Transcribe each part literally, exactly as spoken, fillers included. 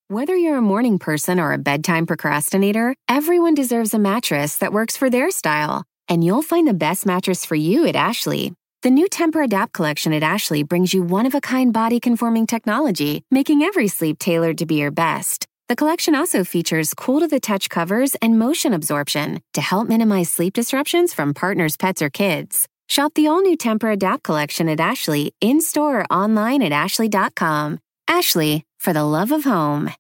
Whether you're a morning person or a bedtime procrastinator, everyone deserves a mattress that works for their style. And you'll find the best mattress for you at Ashley. The new Temper-Adapt collection at Ashley brings you one-of-a-kind body-conforming technology, making every sleep tailored to be your best. The collection also features cool-to-the-touch covers and motion absorption to help minimize sleep disruptions from partners, pets, or kids. Shop the all-new Temper-Adapt collection at Ashley, in-store or online at ashley dot com. Ashley, for the love of home.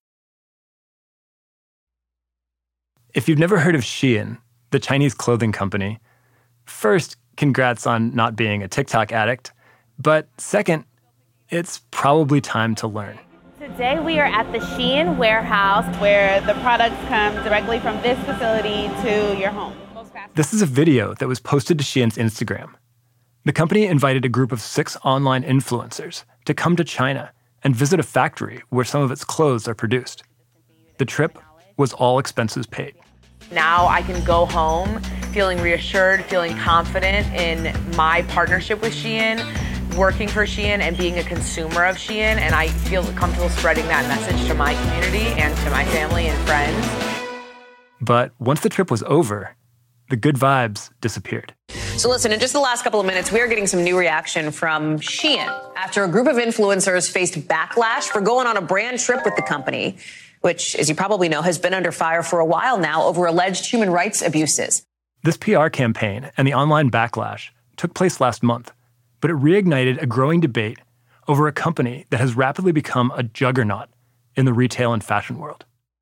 If you've never heard of Shein, the Chinese clothing company, first, congrats on not being a TikTok addict. But second, it's probably time to learn. Today we are at the Shein warehouse where the products come directly from this facility to your home. This is a video that was posted to Shein's Instagram. The company invited a group of six online influencers to come to China and visit a factory where some of its clothes are produced. The trip was all expenses paid. Now I can go home feeling reassured, feeling confident in my partnership with Shein, working for Shein and being a consumer of Shein, and I feel comfortable spreading that message to my community and to my family and friends. But once the trip was over, the good vibes disappeared. So listen, in just the last couple of minutes, we are getting some new reaction from Shein after a group of influencers faced backlash for going on a brand trip with the company, which, as you probably know, has been under fire for a while now over alleged human rights abuses. This P R campaign and the online backlash took place last month, but it reignited a growing debate over a company that has rapidly become a juggernaut in the retail and fashion world.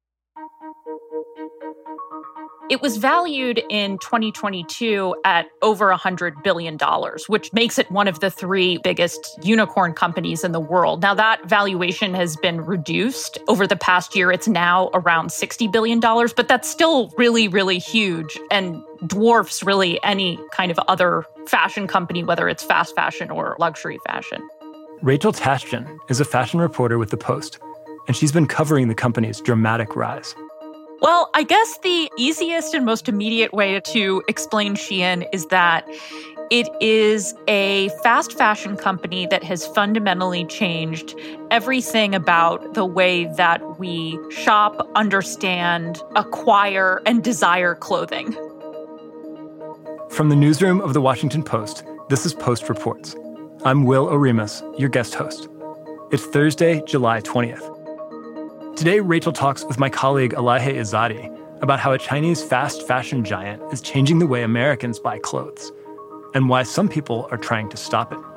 It was valued in twenty twenty-two at over one hundred billion dollars, which makes it one of the three biggest unicorn companies in the world. Now, that valuation has been reduced over the past year. It's now around sixty billion dollars, but that's still really, really huge and dwarfs really any kind of other fashion company, whether it's fast fashion or luxury fashion. Rachel Tashjian is a fashion reporter with The Post, and she's been covering the company's dramatic rise. Well, I guess the easiest and most immediate way to explain Shein is that it is a fast fashion company that has fundamentally changed everything about the way that we shop, understand, acquire, and desire clothing. From the newsroom of The Washington Post, this is Post Reports. I'm Will Oremus, your guest host. It's Thursday, July twentieth. Today, Rachel talks with my colleague Elahe Izadi about how a Chinese fast fashion giant is changing the way Americans buy clothes and why some people are trying to stop it.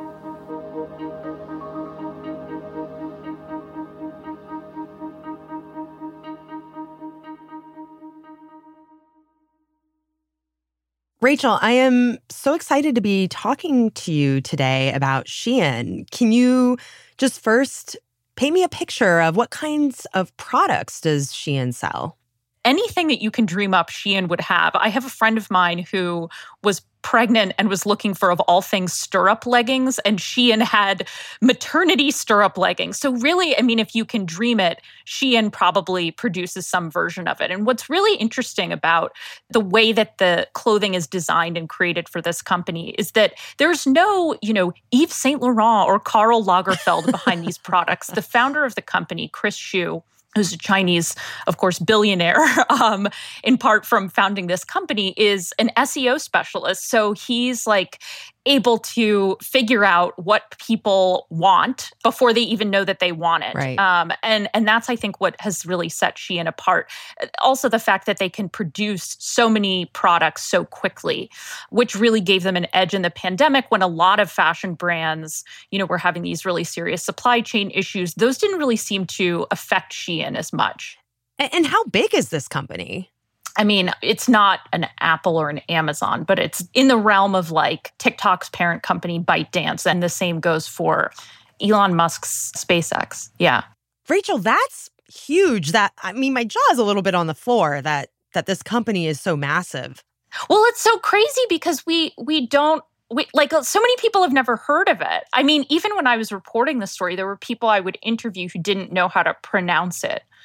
Rachel, I am so excited to be talking to you today about Shein. Can you just first paint me a picture of what kinds of products does Shein sell? Anything that you can dream up, Shein would have. I have a friend of mine who was pregnant and was looking for, of all things, stirrup leggings, and Shein had maternity stirrup leggings. So really, I mean, if you can dream it, Shein probably produces some version of it. And what's really interesting about the way that the clothing is designed and created for this company is that there's no, you know, Yves Saint Laurent or Karl Lagerfeld behind these products. The founder of the company, Chris Xu, who's a Chinese, of course, billionaire, um, in part from founding this company, is an S E O specialist. So he's like able to figure out what people want before they even know that they want it. Right. Um, and, and that's, I think, what has really set Shein apart. Also, the fact that they can produce so many products so quickly, which really gave them an edge in the pandemic when a lot of fashion brands, you know, were having these really serious supply chain issues. Those didn't really seem to affect Shein as much. And how big is this company? I mean, it's not an Apple or an Amazon, but it's in the realm of like TikTok's parent company, ByteDance. And the same goes for Elon Musk's SpaceX. Yeah. Rachel, that's huge. That, I mean, my jaw is a little bit on the floor that that this company is so massive. Well, it's so crazy because we we don't We, like, so many people have never heard of it. I mean, even when I was reporting the story, there were people I would interview who didn't know how to pronounce it.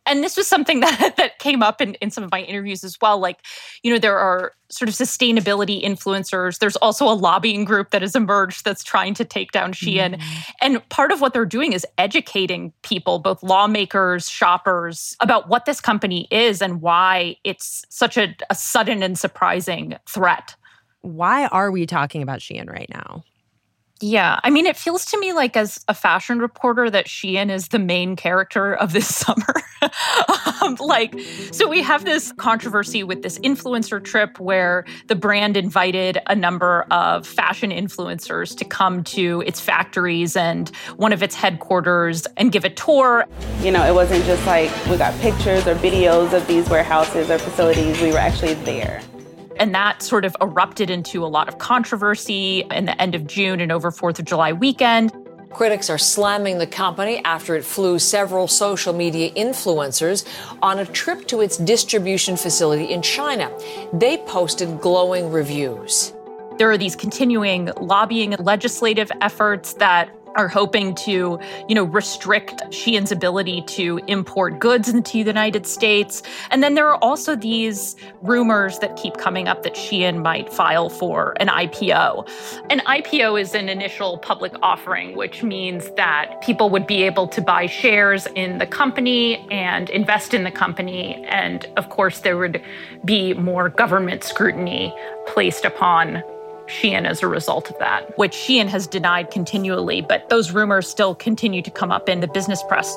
And this was something that, that came up in, in some of my interviews as well. Like, you know, there are sort of sustainability influencers. There's also a lobbying group that has emerged that's trying to take down Shein. Mm. And part of what they're doing is educating people, both lawmakers, shoppers, about what this company is and why it's such a, a sudden and surprising threat. Why are we talking about Shein right now? Yeah, I mean, it feels to me like as a fashion reporter that Shein is the main character of this summer. um, like, so we have this controversy with this influencer trip where the brand invited a number of fashion influencers to come to its factories and one of its headquarters and give a tour. You know, it wasn't just like we got pictures or videos of these warehouses or facilities. We were actually there. And that sort of erupted into a lot of controversy in the end of June and over fourth of July weekend. Critics are slamming the company after it flew several social media influencers on a trip to its distribution facility in China. They posted glowing reviews. There are these continuing lobbying and legislative efforts that are hoping to, you know, restrict Shein's ability to import goods into the United States. And then there are also these rumors that keep coming up that Shein might file for an I P O. An I P O is an initial public offering, which means that people would be able to buy shares in the company and invest in the company. And of course, there would be more government scrutiny placed upon Shein as a result of that, which Shein has denied continually, but those rumors still continue to come up in the business press.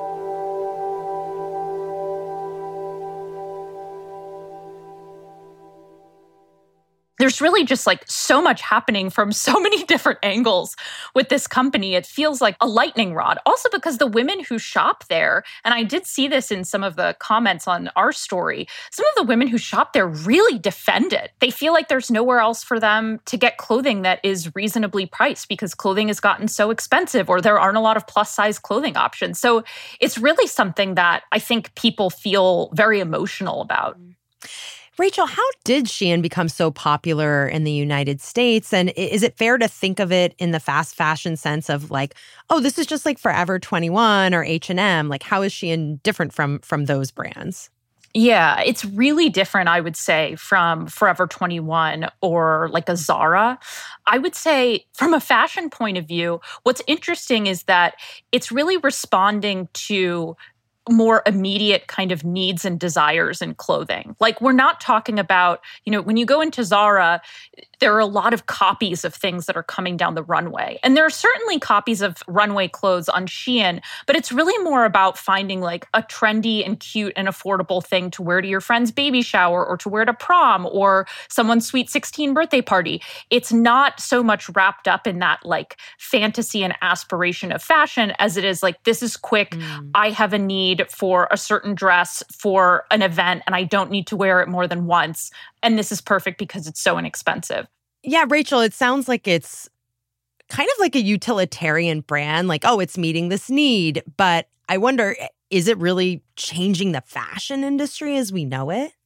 There's really just like so much happening from so many different angles with this company. It feels like a lightning rod. Also because the women who shop there, and I did see this in some of the comments on our story, some of the women who shop there really defend it. They feel like there's nowhere else for them to get clothing that is reasonably priced because clothing has gotten so expensive or there aren't a lot of plus size clothing options. So it's really something that I think people feel very emotional about. Rachel, how did Shein become so popular in the United States? And is it fair to think of it in the fast fashion sense of like, oh, this is just like Forever twenty-one or H and M? Like, how is Shein different from, from those brands? Yeah, it's really different, I would say, from Forever twenty-one or like a Zara. I would say from a fashion point of view, what's interesting is that it's really responding to more immediate kind of needs and desires in clothing. Like we're not talking about, you know, when you go into Zara, there are a lot of copies of things that are coming down the runway. And there are certainly copies of runway clothes on Shein, but it's really more about finding like a trendy and cute and affordable thing to wear to your friend's baby shower or to wear to prom or someone's sweet sixteen birthday party. It's not so much wrapped up in that like fantasy and aspiration of fashion as it is like, this is quick. Mm. I have a need for a certain dress for an event and I don't need to wear it more than once. And this is perfect because it's so inexpensive. Yeah, Rachel, it sounds like it's kind of like a utilitarian brand, like, oh, it's meeting this need. But I wonder, is it really changing the fashion industry as we know it?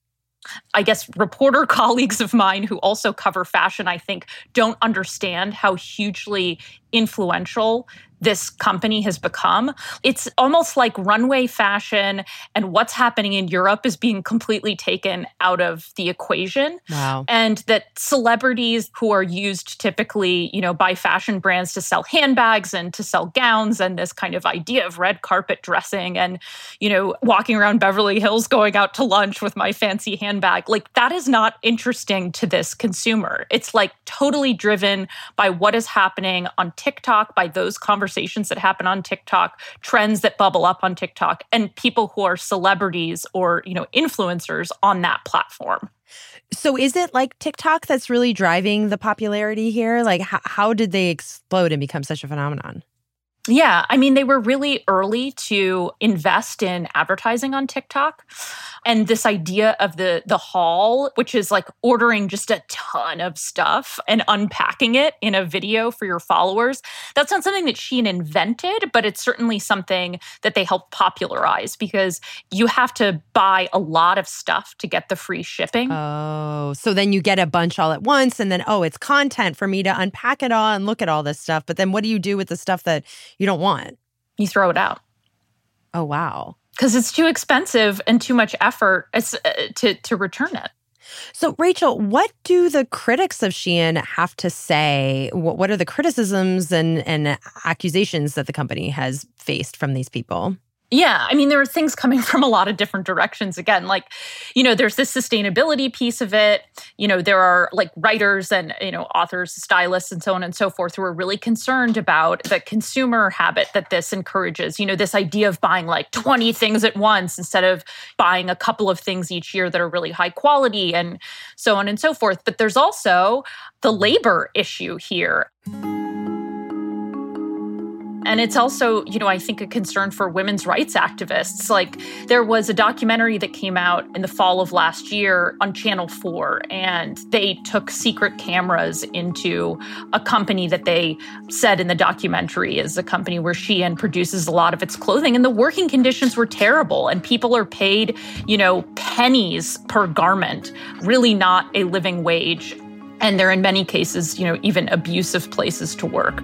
I guess reporter colleagues of mine who also cover fashion, I think, don't understand how hugely influential this company has become. It's almost like runway fashion and what's happening in Europe is being completely taken out of the equation. Wow. And that celebrities who are used typically, you know, by fashion brands to sell handbags and to sell gowns and this kind of idea of red carpet dressing and, you know, walking around Beverly Hills going out to lunch with my fancy handbag, like that is not interesting to this consumer. It's like totally driven by what is happening on TikTok, by those conversations Conversations that happen on TikTok, trends that bubble up on TikTok, and people who are celebrities or, you know, influencers on that platform. So is it like TikTok that's really driving the popularity here? Like, how, how did they explode and become such a phenomenon? Yeah, I mean, they were really early to invest in advertising on TikTok. And this idea of the the haul, which is like ordering just a ton of stuff and unpacking it in a video for your followers, that's not something that Shein invented, but it's certainly something that they helped popularize because you have to buy a lot of stuff to get the free shipping. Oh, so then you get a bunch all at once and then, oh, it's content for me to unpack it all and look at all this stuff. But then what do you do with the stuff that you don't want? You throw it out. Oh, wow. Because it's too expensive and too much effort to, to return it. So, Rachel, what do the critics of Shein have to say? What, what are the criticisms and, and accusations that the company has faced from these people? Yeah, I mean, there are things coming from a lot of different directions. Again, like, you know, there's this sustainability piece of it. You know, there are like writers and, you know, authors, stylists, and so on and so forth who are really concerned about the consumer habit that this encourages. You know, this idea of buying like twenty things at once instead of buying a couple of things each year that are really high quality and so on and so forth. But there's also the labor issue here. And it's also, you know, I think a concern for women's rights activists. Like, there was a documentary that came out in the fall of last year on Channel four, and they took secret cameras into a company that they said in the documentary is a company where Shein produces a lot of its clothing. And the working conditions were terrible, and people are paid, you know, pennies per garment, really not a living wage. And they're in many cases, you know, even abusive places to work.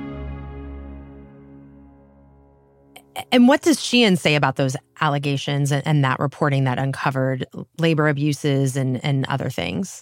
And what does Shein say about those allegations and, and that reporting that uncovered labor abuses and, and other things?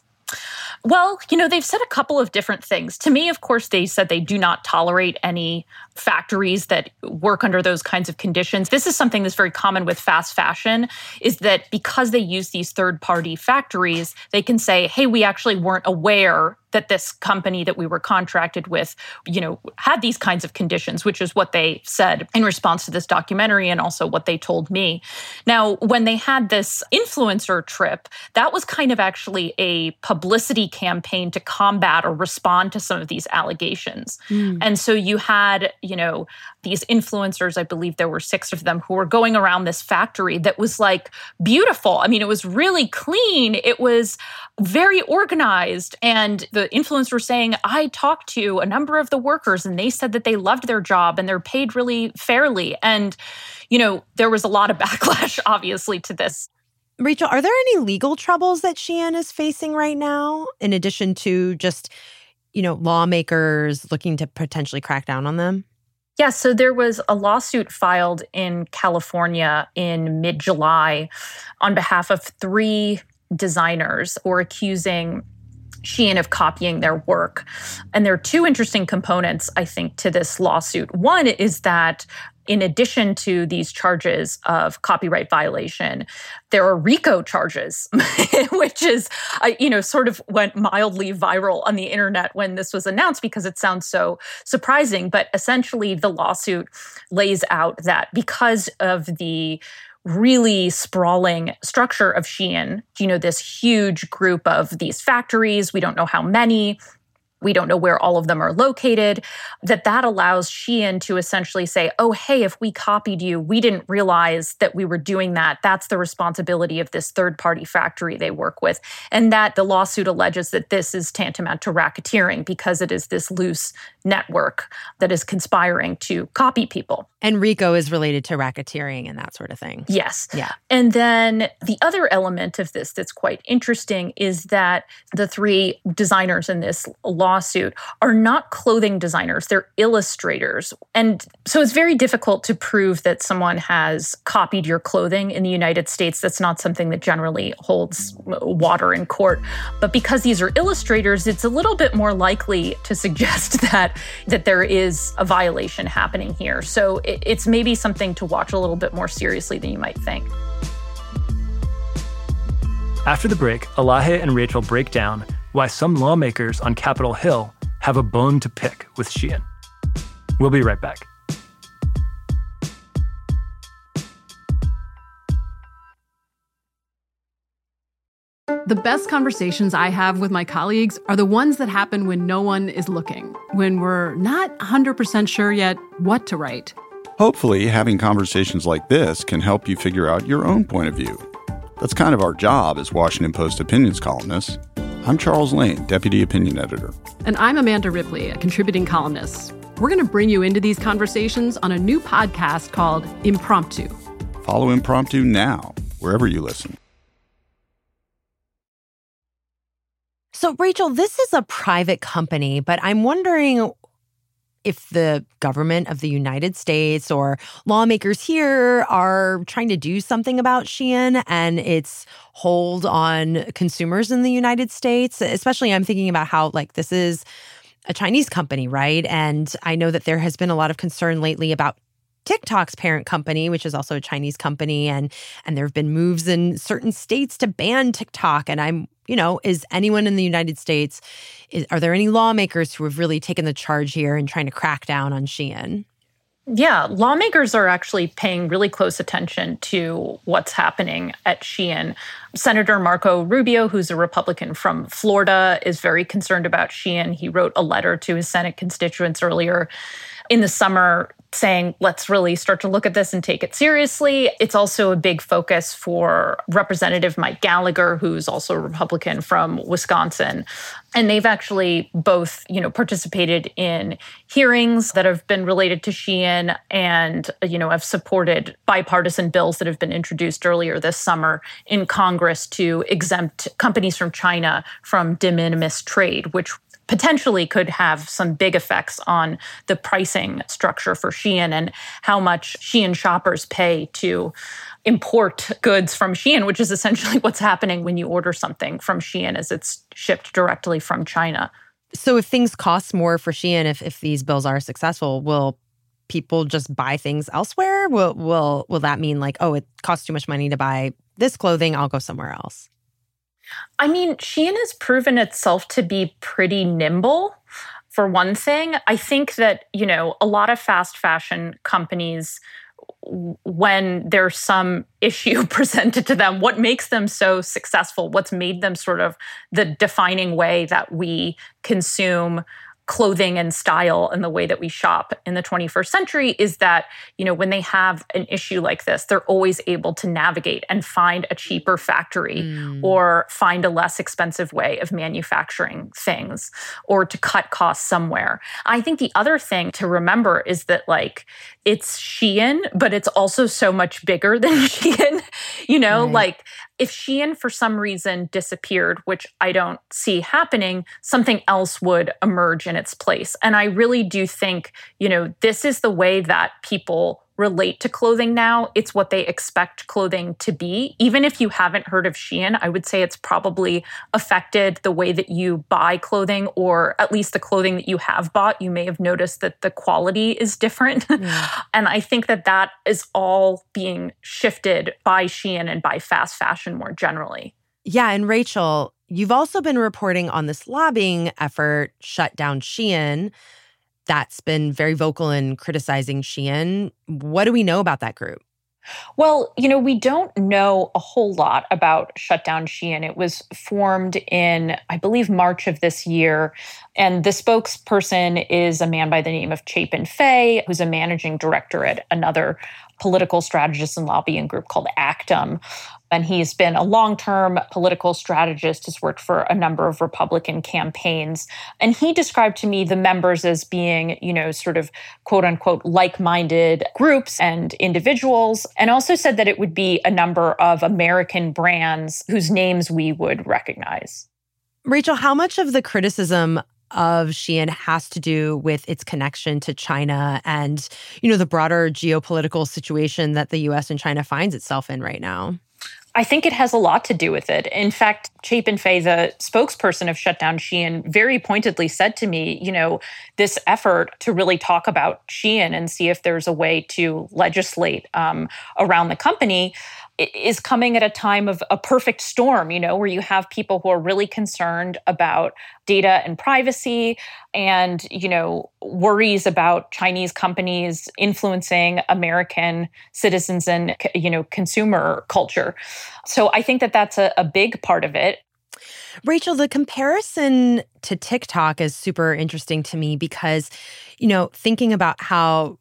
Well, you know, they've said a couple of different things. To me, of course, they said they do not tolerate any factories that work under those kinds of conditions. This is something that's very common with fast fashion, is that because they use these third-party factories, they can say, hey, we actually weren't aware that this company that we were contracted with, you know, had these kinds of conditions, which is what they said in response to this documentary and also what they told me. Now, when they had this influencer trip, that was kind of actually a publicity campaign to combat or respond to some of these allegations. Mm. And so you had, you know, these influencers, I believe there were six of them, who were going around this factory that was like beautiful. I mean, it was really clean. It was very organized. And the influencers were saying, I talked to a number of the workers and they said that they loved their job and they're paid really fairly. And, you know, there was a lot of backlash, obviously, to this. Rachel, are there any legal troubles that Shein is facing right now, in addition to just, you know, lawmakers looking to potentially crack down on them? Yeah, so there was a lawsuit filed in California in mid-July on behalf of three designers who are accusing Shein of copying their work. And there are two interesting components, I think, to this lawsuit. One is that in addition to these charges of copyright violation, there are RICO charges, which is, uh, you know, sort of went mildly viral on the internet when this was announced because it sounds so surprising. But essentially, the lawsuit lays out that because of the really sprawling structure of Shein, you know, this huge group of these factories, we don't know how many, we don't know where all of them are located, that that allows Shein to essentially say, oh, hey, if we copied you, we didn't realize that we were doing that. That's the responsibility of this third-party factory they work with. And that the lawsuit alleges that this is tantamount to racketeering because it is this loose network that is conspiring to copy people. And RICO is related to racketeering and that sort of thing. Yes. Yeah. And then the other element of this that's quite interesting is that the three designers in this lawsuit are not clothing designers, they're illustrators. And so it's very difficult to prove that someone has copied your clothing in the United States. That's not something that generally holds water in court. But because these are illustrators, it's a little bit more likely to suggest that, that there is a violation happening here. So it, it's maybe something to watch a little bit more seriously than you might think. After the break, Elahe and Rachel break down why some lawmakers on Capitol Hill have a bone to pick with Shein. We'll be right back. The best conversations I have with my colleagues are the ones that happen when no one is looking, when we're not one hundred percent sure yet what to write. Hopefully, having conversations like this can help you figure out your own point of view. That's kind of our job as Washington Post opinions columnists. I'm Charles Lane, Deputy Opinion Editor. And I'm Amanda Ripley, a contributing columnist. We're going to bring you into these conversations on a new podcast called Impromptu. Follow Impromptu now, wherever you listen. So, Rachel, this is a private company, but I'm wondering, if the government of the United States or lawmakers here are trying to do something about Shein and its hold on consumers in the United States. Especially, I'm thinking about how, like, this is a Chinese company, right? And I know that there has been a lot of concern lately about TikTok's parent company, which is also a Chinese company, and and there have been moves in certain states to ban TikTok. And I'm, you know, is anyone in the United States, is, are there any lawmakers who have really taken the charge here and trying to crack down on Shein? Yeah, lawmakers are actually paying really close attention to what's happening at Shein. Senator Marco Rubio, who's a Republican from Florida, is very concerned about Shein. He wrote a letter to his Senate constituents earlier in the summer saying, let's really start to look at this and take it seriously. It's also a big focus for Representative Mike Gallagher, who's also a Republican from Wisconsin. And they've actually both, you know, participated in hearings that have been related to Shein and, you know, have supported bipartisan bills that have been introduced earlier this summer in Congress to exempt companies from China from de minimis trade, which potentially could have some big effects on the pricing structure for Shein and how much Shein shoppers pay to import goods from Shein, which is essentially what's happening when you order something from Shein as it's shipped directly from China. So if things cost more for Shein, if, if these bills are successful, will people just buy things elsewhere? Will, will, will that mean like, oh, it costs too much money to buy this clothing, I'll go somewhere else? I mean, Shein has proven itself to be pretty nimble. For one thing, I think that, you know, a lot of fast fashion companies, when there's some issue presented to them, what makes them so successful, what's made them sort of the defining way that we consume clothing and style and the way that we shop in the twenty-first century is that, you know, when they have an issue like this, they're always able to navigate and find a cheaper factory mm. or find a less expensive way of manufacturing things or to cut costs somewhere. I think the other thing to remember is that, like, it's Shein, but it's also so much bigger than Shein, you know, right. Like, if Shein for some reason disappeared, which I don't see happening, something else would emerge in its place. And I really do think, you know, this is the way that people relate to clothing now. It's what they expect clothing to be. Even if you haven't heard of Shein, I would say it's probably affected the way that you buy clothing, or at least the clothing that you have bought. You may have noticed that the quality is different. Yeah. And I think that that is all being shifted by Shein and by fast fashion more generally. Yeah, and Rachel, you've also been reporting on this lobbying effort, Shut Down Shein, that's been very vocal in criticizing Shein. What do we know about that group? Well, you know, we don't know a whole lot about Shut Down Shein. It was formed in, I believe, March of this year. And the spokesperson is a man by the name of Chapin Fei, who's a managing director at another political strategist and lobbying group called Actum. And he's been a long-term political strategist, has worked for a number of Republican campaigns. And he described to me the members as being, you know, sort of quote unquote like-minded groups and individuals, and also said that it would be a number of American brands whose names we would recognize. Rachel, how much of the criticism of Shein has to do with its connection to China and, you know, the broader geopolitical situation that the U S and China finds itself in right now? I think it has a lot to do with it. In fact, Chapin Fei, the spokesperson of Shut Down Shein, very pointedly said to me, you know, this effort to really talk about Shein and see if there's a way to legislate um, around the company is coming at a time of a perfect storm, you know, where you have people who are really concerned about data and privacy and, you know, worries about Chinese companies influencing American citizens and, you know, consumer culture. So I think that that's a, a big part of it. Rachel, the comparison to TikTok is super interesting to me because, you know, thinking about how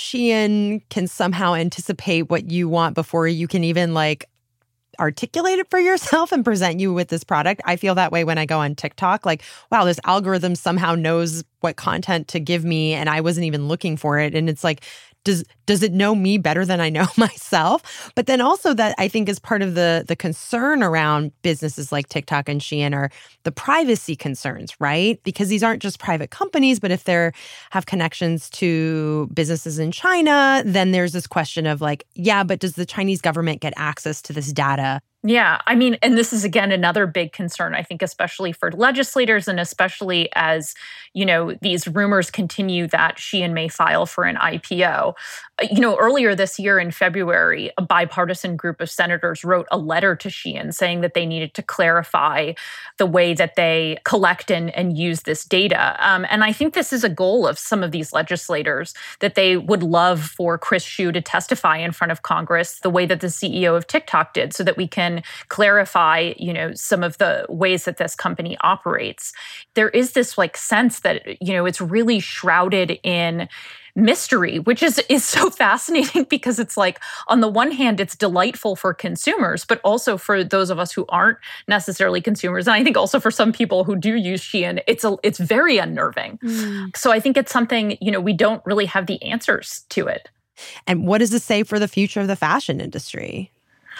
Shein can somehow anticipate what you want before you can even like articulate it for yourself and present you with this product. I feel that way when I go on TikTok. Like, wow, this algorithm somehow knows what content to give me and I wasn't even looking for it. And it's like does does it know me better than I know myself? But then also that I think is part of the the concern around businesses like TikTok and Shein are the privacy concerns, right? Because these aren't just private companies, but if they have connections to businesses in China, then there's this question of like, yeah, but does the Chinese government get access to this data? Yeah, I mean, and this is, again, another big concern, I think, especially for legislators and especially as, you know, these rumors continue that Shein may file for an I P O. You know, earlier this year in February, a bipartisan group of senators wrote a letter to Shein saying that they needed to clarify the way that they collect and, and use this data. Um, and I think this is a goal of some of these legislators, that they would love for Chris Hsu to testify in front of Congress the way that the C E O of TikTok did, so that we can clarify, you know, some of the ways that this company operates. There is this like sense that, you know, it's really shrouded in mystery, which is is so fascinating because it's like, on the one hand, it's delightful for consumers, but also for those of us who aren't necessarily consumers. And I think also for some people who do use Shein, it's a, it's very unnerving. Mm. So I think it's something, you know, we don't really have the answers to it. And what does this say for the future of the fashion industry?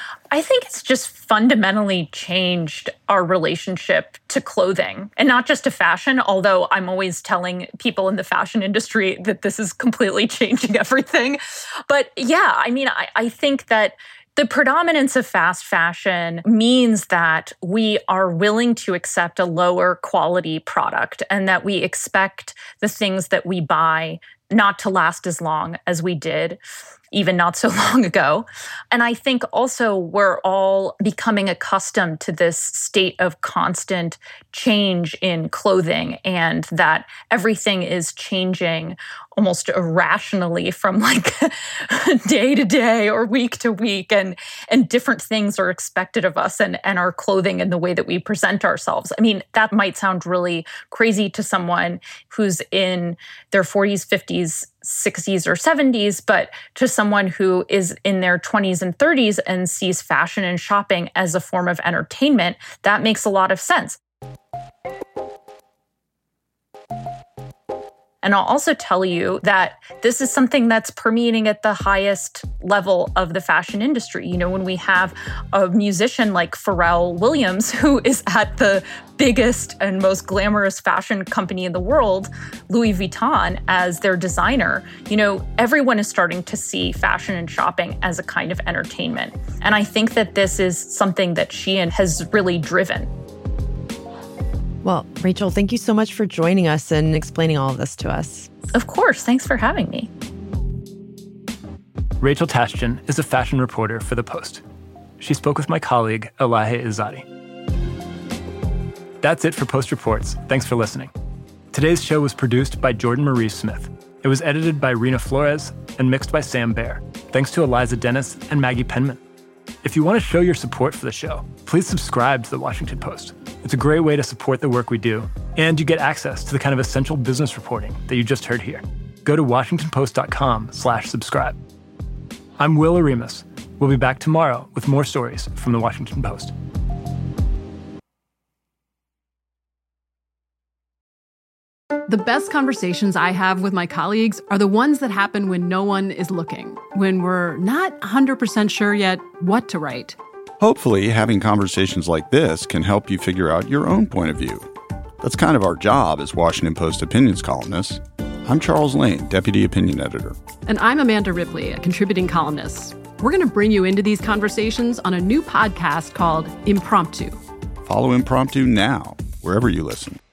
I think it's just fundamentally changed our relationship to clothing, and not just to fashion, although I'm always telling people in the fashion industry that this is completely changing everything. But yeah, I mean, I, I think that the predominance of fast fashion means that we are willing to accept a lower quality product and that we expect the things that we buy not to last as long as we did even not so long ago. And I think also we're all becoming accustomed to this state of constant change in clothing, and that everything is changing almost irrationally from like day to day or week to week, and and different things are expected of us and, and our clothing and the way that we present ourselves. I mean, that might sound really crazy to someone who's in their forties, fifties, sixties, or seventies, but to someone who is in their twenties and thirties and sees fashion and shopping as a form of entertainment, that makes a lot of sense. And I'll also tell you that this is something that's permeating at the highest level of the fashion industry. You know, when we have a musician like Pharrell Williams, who is at the biggest and most glamorous fashion company in the world, Louis Vuitton, as their designer, you know, everyone is starting to see fashion and shopping as a kind of entertainment. And I think that this is something that Shein has really driven. Well, Rachel, thank you so much for joining us and explaining all of this to us. Of course. Thanks for having me. Rachel Tashjian is a fashion reporter for The Post. She spoke with my colleague, Elahe Izadi. That's it for Post Reports. Thanks for listening. Today's show was produced by Jordan Marie Smith. It was edited by Rena Flores and mixed by Sam Baer. Thanks to Eliza Dennis and Maggie Penman. If you want to show your support for the show, please subscribe to The Washington Post. It's a great way to support the work we do, and you get access to the kind of essential business reporting that you just heard here. Go to washingtonpost.com slash subscribe. I'm Will Oremus. We'll be back tomorrow with more stories from The Washington Post. The best conversations I have with my colleagues are the ones that happen when no one is looking, when we're not one hundred percent sure yet what to write. Hopefully, having conversations like this can help you figure out your own point of view. That's kind of our job as Washington Post opinions columnists. I'm Charles Lane, Deputy Opinion Editor. And I'm Amanda Ripley, a contributing columnist. We're going to bring you into these conversations on a new podcast called Impromptu. Follow Impromptu now, wherever you listen.